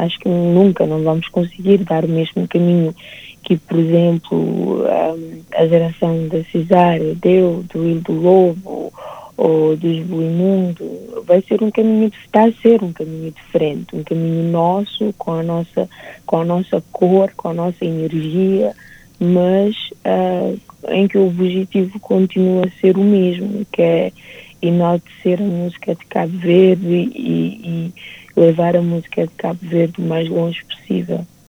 Acho que nunca não vamos conseguir dar o mesmo caminho que, por exemplo, a geração da Cesárea deu, do Will do Lobo ou do Esbuimundo. Vai ser um caminho, está a ser um caminho diferente, um caminho nosso, com a nossa cor, com a nossa energia, mas em que o objetivo continua a ser o mesmo, que é enaltecer a música de Cabo Verde e levar a música de Cabo Verde o mais longe possível.